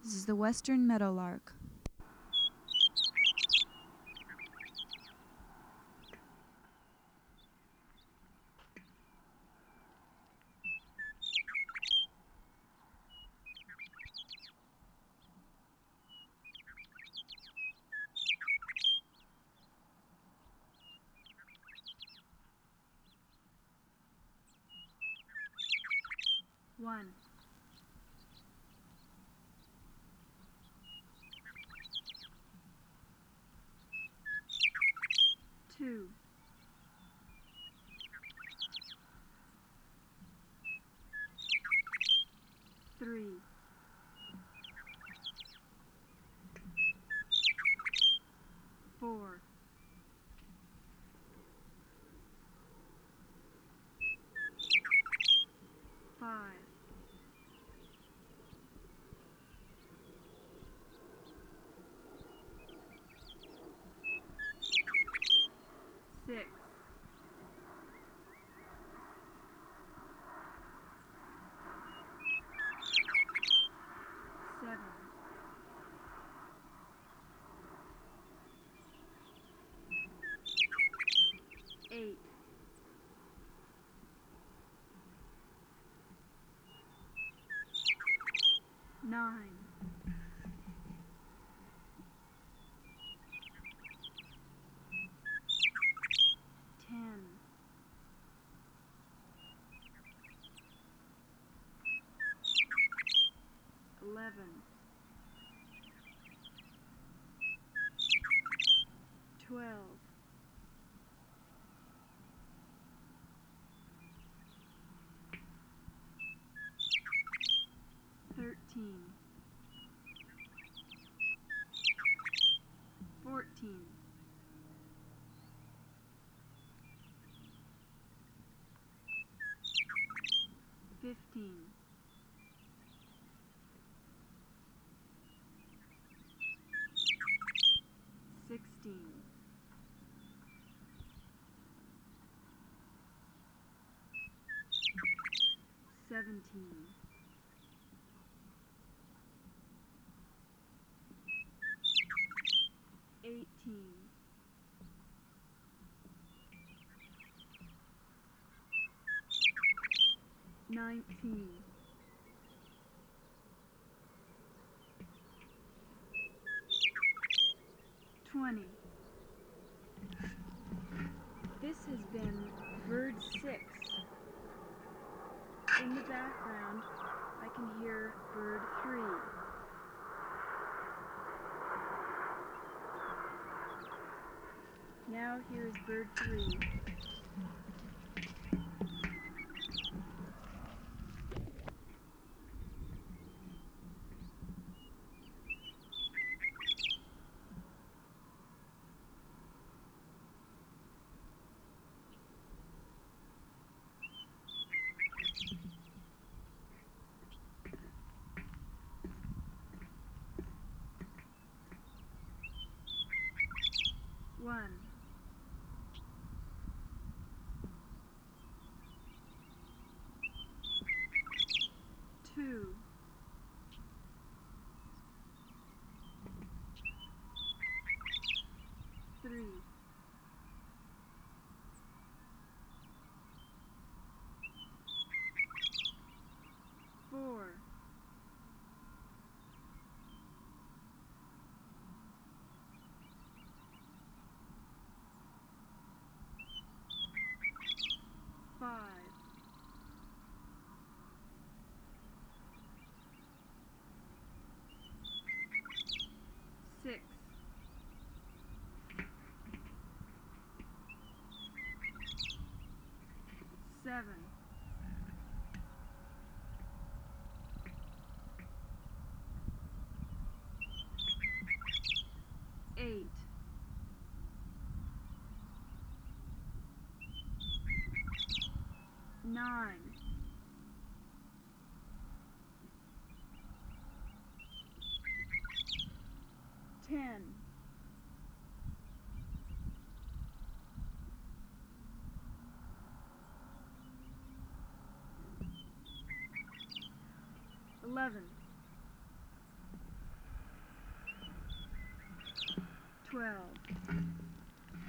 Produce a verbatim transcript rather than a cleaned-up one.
This is the western meadowlark. One. Two. Three. Four. Five. Six. Seven. Eight. Nine. Ten. Eleven. Twelve. Thirteen. Fourteen. Fifteen. Sixteen. Seventeen. Eighteen. Nineteen. Twenty. This has been bird six. In the background, I can hear bird three. Now here's bird three. One. Two. Three. Four. Five. Six. Seven. Eight. Nine. Ten. Eleven. twelve.